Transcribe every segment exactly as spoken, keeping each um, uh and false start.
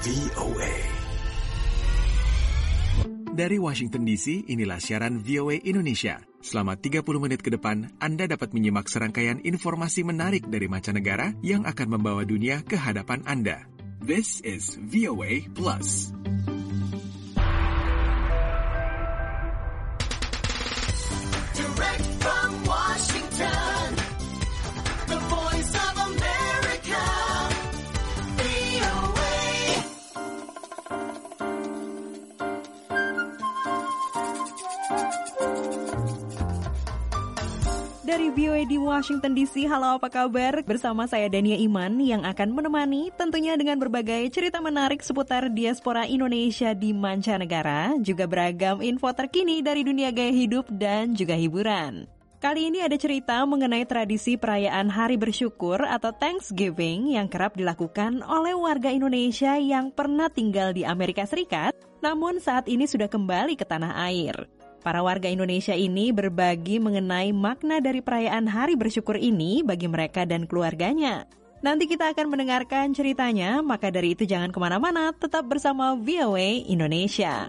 V O A. Dari Washington D C, inilah siaran V O A Indonesia. Selama tiga puluh menit ke depan, Anda dapat menyimak serangkaian informasi menarik dari mancanegara yang akan membawa dunia ke hadapan Anda. This is V O A Plus. Direct from Washington, the voice of America, V O A. Dari V O A di Washington D C, halo apa kabar? Bersama saya Dania Iman yang akan menemani tentunya dengan berbagai cerita menarik seputar diaspora Indonesia di mancanegara, juga beragam info terkini dari dunia gaya hidup dan juga hiburan. Kali ini ada cerita mengenai tradisi perayaan Hari Bersyukur atau Thanksgiving yang kerap dilakukan oleh warga Indonesia yang pernah tinggal di Amerika Serikat, namun saat ini sudah kembali ke tanah air. Para warga Indonesia ini berbagi mengenai makna dari perayaan Hari Bersyukur ini bagi mereka dan keluarganya. Nanti kita akan mendengarkan ceritanya, maka dari itu jangan kemana-mana, tetap bersama V O A Indonesia.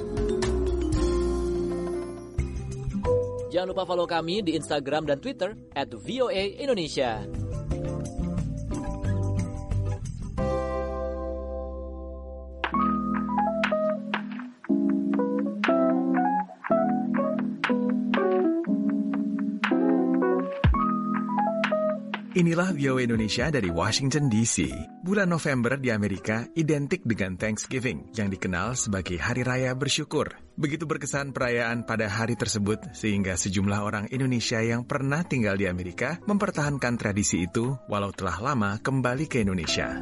Jangan lupa follow kami di Instagram dan Twitter at V O A Indonesia. Inilah V O A Indonesia dari Washington D C. Bulan November di Amerika identik dengan Thanksgiving yang dikenal sebagai Hari Raya Bersyukur. Begitu berkesan perayaan pada hari tersebut sehingga sejumlah orang Indonesia yang pernah tinggal di Amerika mempertahankan tradisi itu walau telah lama kembali ke Indonesia.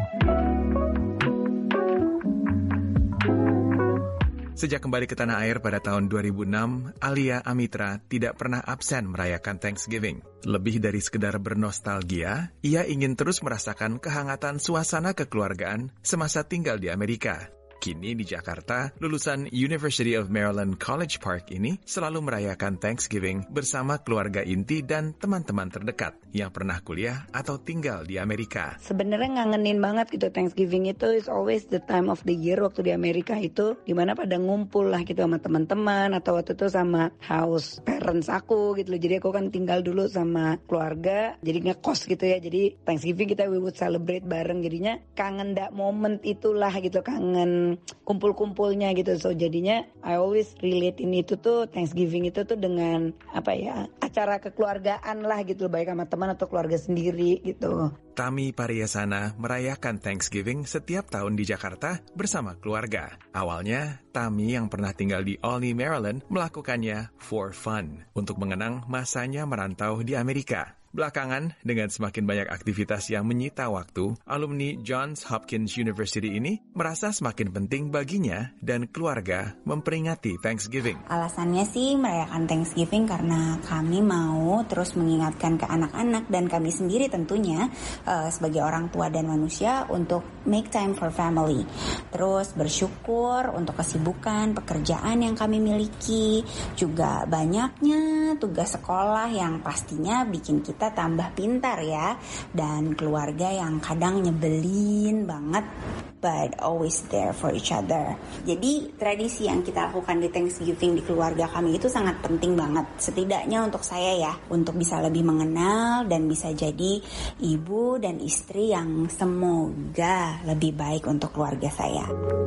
Sejak kembali ke tanah air pada tahun dua ribu enam, Alia Amitra tidak pernah absen merayakan Thanksgiving. Lebih dari sekedar bernostalgia, ia ingin terus merasakan kehangatan suasana kekeluargaan semasa tinggal di Amerika. Kini di Jakarta, lulusan University of Maryland College Park ini selalu merayakan Thanksgiving bersama keluarga inti dan teman-teman terdekat yang pernah kuliah atau tinggal di Amerika. Sebenarnya ngangenin banget gitu, Thanksgiving itu is always the time of the year waktu di Amerika itu, dimana pada ngumpul lah gitu sama teman-teman atau waktu itu sama house parents aku gitu loh. Jadi aku kan tinggal dulu sama keluarga, jadi ngekos gitu ya. Jadi Thanksgiving kita we would celebrate bareng, jadinya kangen that moment itulah gitu, kangen kumpul-kumpulnya gitu. So jadinya I always relatein itu tuh, Thanksgiving itu tuh dengan apa ya, acara kekeluargaan lah gitu, baik sama teman atau keluarga sendiri gitu. Tami Pariyasana merayakan Thanksgiving setiap tahun di Jakarta bersama keluarga. Awalnya, Tami yang pernah tinggal di Olney, Maryland melakukannya for fun, untuk mengenang masanya merantau di Amerika. Belakangan, dengan semakin banyak aktivitas yang menyita waktu, alumni Johns Hopkins University ini merasa semakin penting baginya dan keluarga memperingati Thanksgiving. Alasannya sih merayakan Thanksgiving karena kami mau terus mengingatkan ke anak-anak dan kami sendiri tentunya uh, sebagai orang tua dan manusia untuk make time for family. Terus bersyukur untuk kesibukan pekerjaan yang kami miliki, juga banyaknya tugas sekolah yang pastinya bikin kita kita tambah pintar ya, dan keluarga yang kadang nyebelin banget but always there for each other. Jadi tradisi yang kita lakukan di Thanksgiving di keluarga kami itu sangat penting banget, setidaknya untuk saya ya, untuk bisa lebih mengenal dan bisa jadi ibu dan istri yang semoga lebih baik untuk keluarga saya.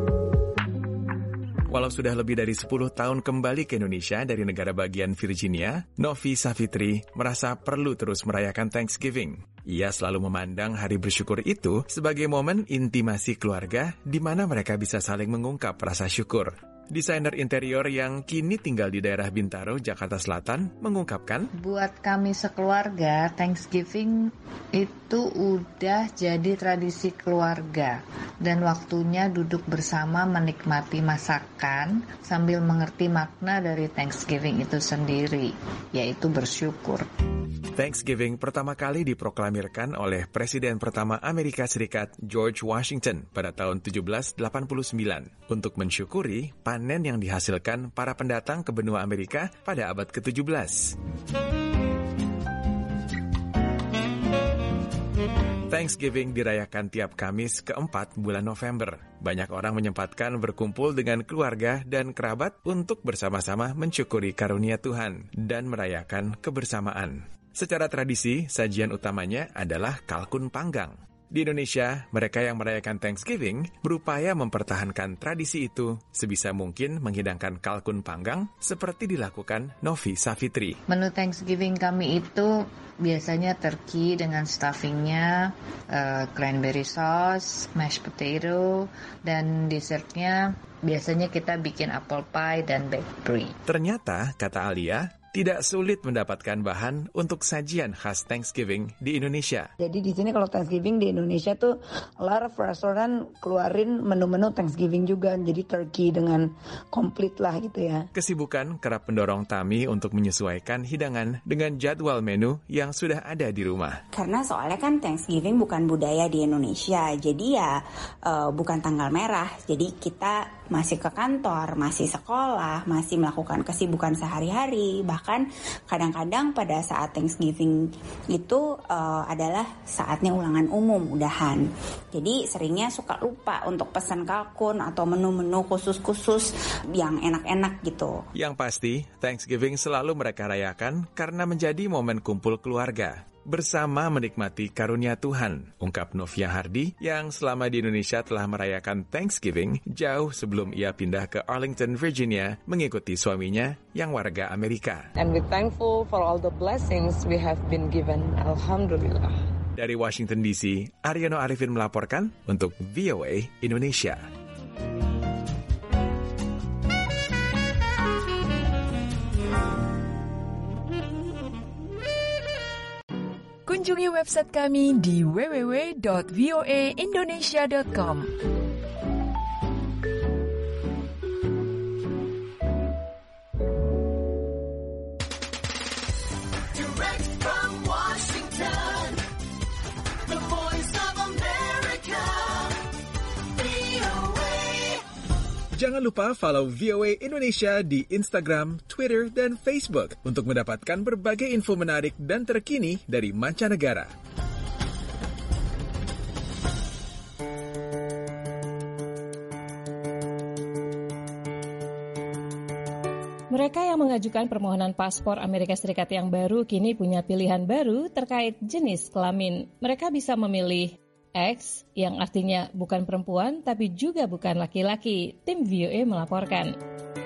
Walau sudah lebih dari sepuluh tahun kembali ke Indonesia dari negara bagian Virginia, Novi Savitri merasa perlu terus merayakan Thanksgiving. Ia selalu memandang Hari Bersyukur itu sebagai momen intimasi keluarga di mana mereka bisa saling mengungkap rasa syukur. Desainer interior yang kini tinggal di daerah Bintaro, Jakarta Selatan, mengungkapkan, buat kami sekeluarga, Thanksgiving itu udah jadi tradisi keluarga. Dan waktunya duduk bersama menikmati masakan sambil mengerti makna dari Thanksgiving itu sendiri, yaitu bersyukur. Thanksgiving pertama kali diproklamirkan oleh Presiden pertama Amerika Serikat George Washington pada tahun tujuh belas delapan puluh sembilan untuk mensyukuri panen yang dihasilkan para pendatang ke benua Amerika pada abad ke tujuh belas. Thanksgiving dirayakan tiap Kamis keempat bulan November. Banyak orang menyempatkan berkumpul dengan keluarga dan kerabat untuk bersama-sama mensyukuri karunia Tuhan dan merayakan kebersamaan. Secara tradisi, sajian utamanya adalah kalkun panggang. Di Indonesia, mereka yang merayakan Thanksgiving berupaya mempertahankan tradisi itu sebisa mungkin menghidangkan kalkun panggang seperti dilakukan Novi Savitri. Menu Thanksgiving kami itu biasanya turkey dengan stuffingnya, uh, cranberry sauce, mashed potato, dan dessertnya biasanya kita bikin apple pie dan baked brie. Ternyata, kata Alia, tidak sulit mendapatkan bahan untuk sajian khas Thanksgiving di Indonesia. Jadi di sini kalau Thanksgiving di Indonesia tuh a lot of restoran keluarin menu-menu Thanksgiving juga. Jadi turkey dengan komplit lah gitu ya. Kesibukan kerap mendorong Tami untuk menyesuaikan hidangan dengan jadwal menu yang sudah ada di rumah. Karena soalnya kan Thanksgiving bukan budaya di Indonesia, jadi ya uh, bukan tanggal merah. Jadi kita masih ke kantor, masih sekolah, masih melakukan kesibukan sehari-hari. Bahkan kadang-kadang pada saat Thanksgiving itu uh, adalah saatnya ulangan umum, udahan. Jadi seringnya suka lupa untuk pesan kalkun atau menu-menu khusus-khusus yang enak-enak gitu. Yang pasti, Thanksgiving selalu mereka rayakan karena menjadi momen kumpul keluarga. Bersama menikmati karunia Tuhan, ungkap Novia Hardi yang selama di Indonesia telah merayakan Thanksgiving jauh sebelum ia pindah ke Arlington, Virginia, mengikuti suaminya yang warga Amerika. And we're thankful for all the blessings we have been given. Alhamdulillah. Dari Washington D C, Aryono Arifin melaporkan untuk V O A Indonesia. Kunjungi website kami di w w w dot v o a indonesia dot com. Direct from Washington, the voice of America, V O A. Jangan lupa follow V O A Indonesia di Instagram, Twitter, dan Facebook untuk mendapatkan berbagai info menarik dan terkini dari mancanegara. Mereka yang mengajukan permohonan paspor Amerika Serikat yang baru kini punya pilihan baru terkait jenis kelamin. Mereka bisa memilih X, yang artinya bukan perempuan tapi juga bukan laki-laki. Tim V O A melaporkan.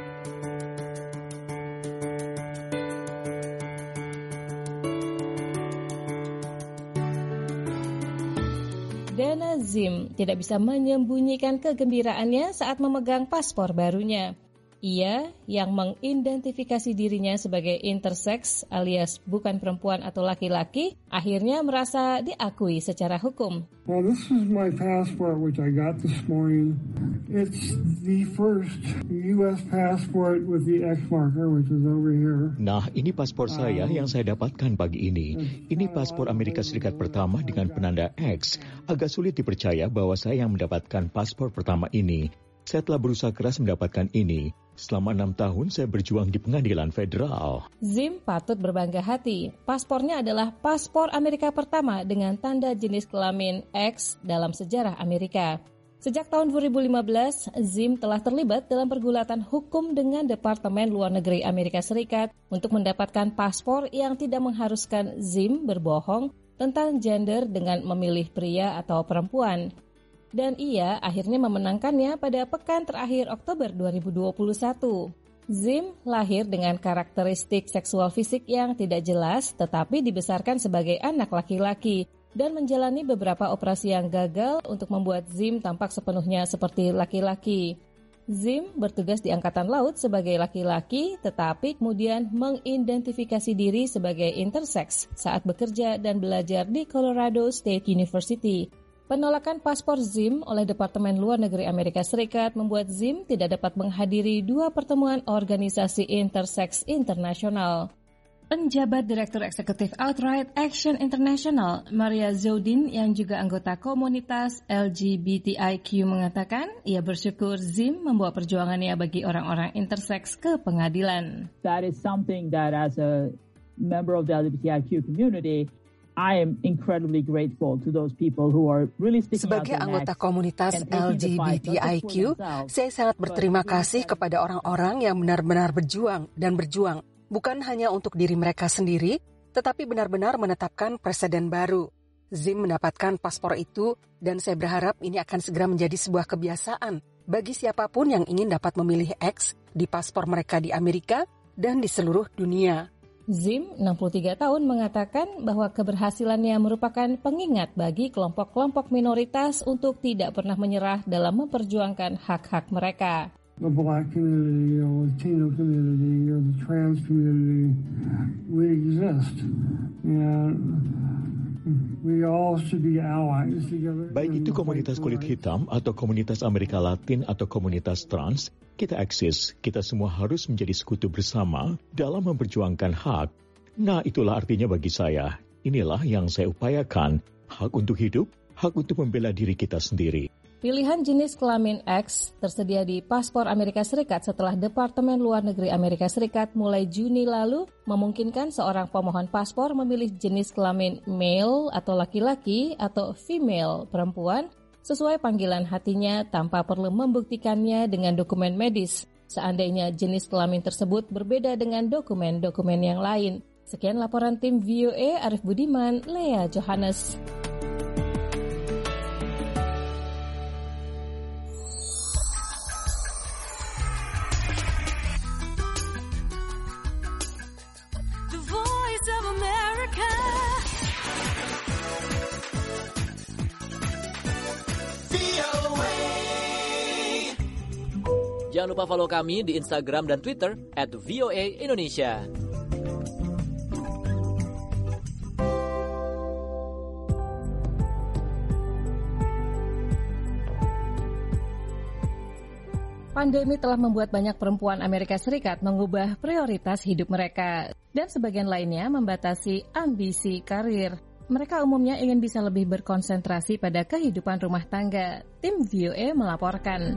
Dana Zim tidak bisa menyembunyikan kegembiraannya saat memegang paspor barunya. Ia yang mengidentifikasi dirinya sebagai intersex alias bukan perempuan atau laki-laki, akhirnya merasa diakui secara hukum. Well, this is my passport which I got this morning. It's the first U S passport with the X marker which is over here. Nah, ini paspor saya yang saya dapatkan pagi ini. Ini paspor Amerika Serikat pertama dengan penanda X. Agak sulit dipercaya bahwa saya yang mendapatkan paspor pertama ini. Saya telah berusaha keras mendapatkan ini. Selama enam tahun saya berjuang di pengadilan federal. Zim patut berbangga hati. Paspornya adalah paspor Amerika pertama dengan tanda jenis kelamin X dalam sejarah Amerika. Sejak tahun dua ribu lima belas, Zim telah terlibat dalam pergulatan hukum dengan Departemen Luar Negeri Amerika Serikat untuk mendapatkan paspor yang tidak mengharuskan Zim berbohong tentang gender dengan memilih pria atau perempuan. Dan ia akhirnya memenangkannya pada pekan terakhir Oktober dua ribu dua puluh satu. Zim lahir dengan karakteristik seksual fisik yang tidak jelas tetapi dibesarkan sebagai anak laki-laki dan menjalani beberapa operasi yang gagal untuk membuat Zim tampak sepenuhnya seperti laki-laki. Zim bertugas di Angkatan Laut sebagai laki-laki tetapi kemudian mengidentifikasi diri sebagai intersex saat bekerja dan belajar di Colorado State University. Penolakan paspor Zim oleh Departemen Luar Negeri Amerika Serikat membuat Zim tidak dapat menghadiri dua pertemuan organisasi intersex internasional. Penjabat Direktur Eksekutif Outright Action International, Maria Zodin, yang juga anggota komunitas L G B T I Q mengatakan ia bersyukur Zim membawa perjuangannya bagi orang-orang intersex ke pengadilan. That is something that as a member of the L G B T I Q community, I am incredibly grateful to those people who are really sticking out Sebagai their anggota necks komunitas and taking L the G B fight, T not I just Q, for themselves, saya sangat berterima kasih kepada orang-orang yang benar-benar berjuang dan berjuang, bukan hanya untuk diri mereka sendiri, tetapi benar-benar menetapkan presiden baru. Zim mendapatkan paspor itu, dan saya berharap ini akan segera menjadi sebuah kebiasaan bagi siapapun yang ingin dapat memilih X di paspor mereka di Amerika dan di seluruh dunia. Zim, enam puluh tiga tahun, mengatakan bahwa keberhasilannya merupakan pengingat bagi kelompok-kelompok minoritas untuk tidak pernah menyerah dalam memperjuangkan hak-hak mereka. The black community, the Latino community, or the trans community, we exist. And we all should be allies together. Baik itu komunitas kulit hitam atau komunitas Amerika Latin atau komunitas trans, kita eksis, kita semua harus menjadi sekutu bersama dalam memperjuangkan hak. Nah, itulah artinya bagi saya. Inilah yang saya upayakan, hak untuk hidup, hak untuk membela diri kita sendiri. Pilihan jenis kelamin X tersedia di paspor Amerika Serikat setelah Departemen Luar Negeri Amerika Serikat mulai Juni lalu memungkinkan seorang pemohon paspor memilih jenis kelamin male atau laki-laki atau female perempuan sesuai panggilan hatinya tanpa perlu membuktikannya dengan dokumen medis. Seandainya jenis kelamin tersebut berbeda dengan dokumen-dokumen yang lain. Sekian laporan tim V O A, Arif Budiman, Lea Johannes. The Voice of America. V O A. Jangan lupa follow kami di Instagram dan Twitter at V O A Indonesia. Pandemi telah membuat banyak perempuan Amerika Serikat mengubah prioritas hidup mereka dan sebagian lainnya membatasi ambisi karir. Mereka umumnya ingin bisa lebih berkonsentrasi pada kehidupan rumah tangga. Tim V O A melaporkan.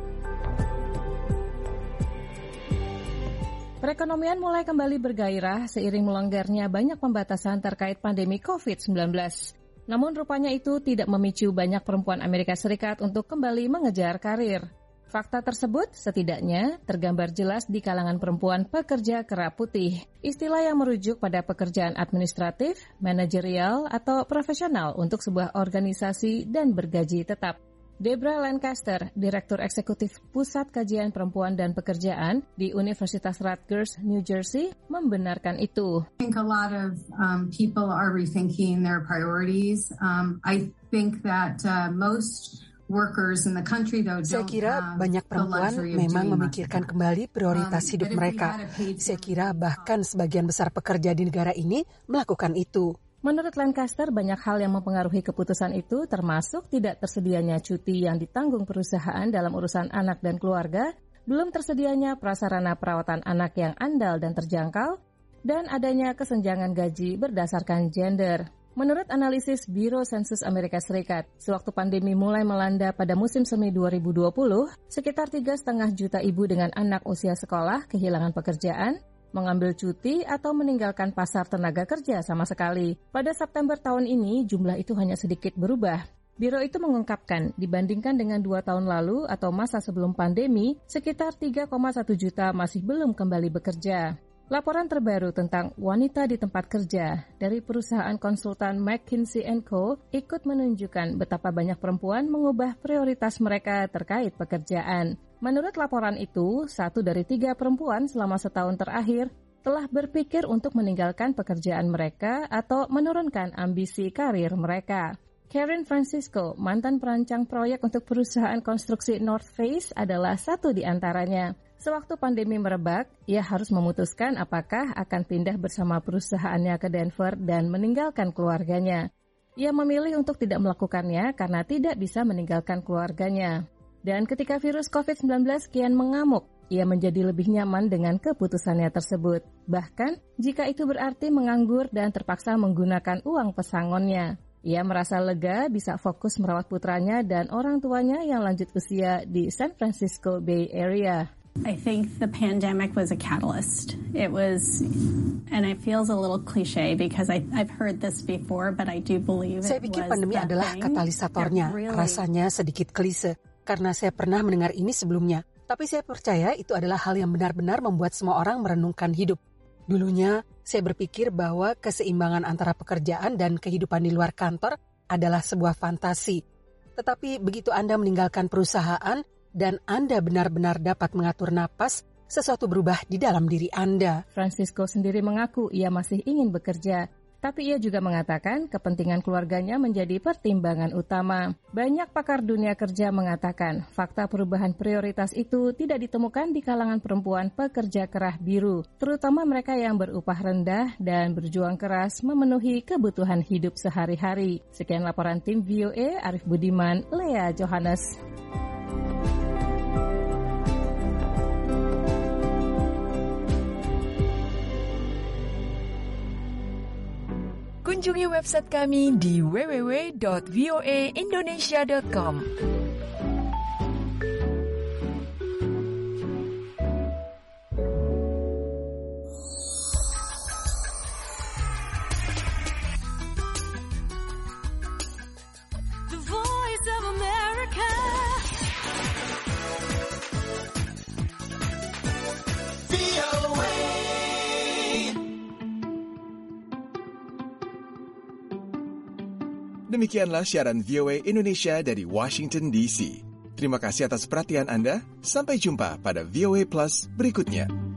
Perekonomian mulai kembali bergairah seiring melonggarnya banyak pembatasan terkait pandemi covid sembilan belas. Namun rupanya itu tidak memicu banyak perempuan Amerika Serikat untuk kembali mengejar karir. Fakta tersebut setidaknya tergambar jelas di kalangan perempuan pekerja kera putih. Istilah yang merujuk pada pekerjaan administratif, manajerial, atau profesional untuk sebuah organisasi dan bergaji tetap. Debra Lancaster, Direktur Eksekutif Pusat Kajian Perempuan dan Pekerjaan di Universitas Rutgers, New Jersey, membenarkan itu. I think a lot of um, people are rethinking their priorities. Um, I think that uh, most workers in the country though Saya don't kira have banyak the perempuan luxury of memang doing memikirkan kembali prioritas Um, hidup but if we mereka. had a paid Saya kira bahkan sebagian besar pekerja di negara ini melakukan itu. Menurut Lancaster, banyak hal yang mempengaruhi keputusan itu, termasuk tidak tersedianya cuti yang ditanggung perusahaan dalam urusan anak dan keluarga, belum tersedianya prasarana perawatan anak yang andal dan terjangkau, dan adanya kesenjangan gaji berdasarkan gender. Menurut analisis Biro Sensus Amerika Serikat, sewaktu pandemi mulai melanda pada musim semi dua ribu dua puluh, sekitar tiga koma lima juta ibu dengan anak usia sekolah kehilangan pekerjaan, mengambil cuti atau meninggalkan pasar tenaga kerja sama sekali. Pada September tahun ini, jumlah itu hanya sedikit berubah. Biro itu mengungkapkan, dibandingkan dengan dua tahun lalu atau masa sebelum pandemi, sekitar tiga koma satu juta masih belum kembali bekerja. Laporan terbaru tentang wanita di tempat kerja dari perusahaan konsultan McKinsey and Co. ikut menunjukkan betapa banyak perempuan mengubah prioritas mereka terkait pekerjaan. Menurut laporan itu, satu dari tiga perempuan selama setahun terakhir telah berpikir untuk meninggalkan pekerjaan mereka atau menurunkan ambisi karir mereka. Karen Francisco, mantan perancang proyek untuk perusahaan konstruksi North Face, adalah satu di antaranya. Sewaktu pandemi merebak, ia harus memutuskan apakah akan pindah bersama perusahaannya ke Denver dan meninggalkan keluarganya. Ia memilih untuk tidak melakukannya karena tidak bisa meninggalkan keluarganya. Dan ketika virus covid sembilan belas kian mengamuk, ia menjadi lebih nyaman dengan keputusannya tersebut. Bahkan, jika itu berarti menganggur dan terpaksa menggunakan uang pesangonnya. Ia merasa lega bisa fokus merawat putranya dan orang tuanya yang lanjut usia di San Francisco Bay Area. I think the pandemic was a catalyst. It was, and it feels a little cliche because I, I've heard this before, but I do believe it was Saya pikir pandemi adalah katalisatornya. Really... Rasanya sedikit klise, karena saya pernah mendengar ini sebelumnya. Tapi saya percaya itu adalah hal yang benar-benar membuat semua orang merenungkan hidup. Dulunya, saya berpikir bahwa keseimbangan antara pekerjaan dan kehidupan di luar kantor adalah sebuah fantasi. Tetapi begitu Anda meninggalkan perusahaan, dan Anda benar-benar dapat mengatur napas, sesuatu berubah di dalam diri Anda. Francisco sendiri mengaku ia masih ingin bekerja, tapi ia juga mengatakan kepentingan keluarganya menjadi pertimbangan utama. Banyak pakar dunia kerja mengatakan fakta perubahan prioritas itu tidak ditemukan di kalangan perempuan pekerja kerah biru, terutama mereka yang berupah rendah dan berjuang keras memenuhi kebutuhan hidup sehari-hari. Sekian laporan tim V O A, Arif Budiman, Lea Johannes. Kunjungi website kami di w w w dot v o a indonesia dot com. The Voice of America. V O A. Demikianlah siaran V O A Indonesia dari Washington D C. Terima kasih atas perhatian Anda. Sampai jumpa pada V O A Plus berikutnya.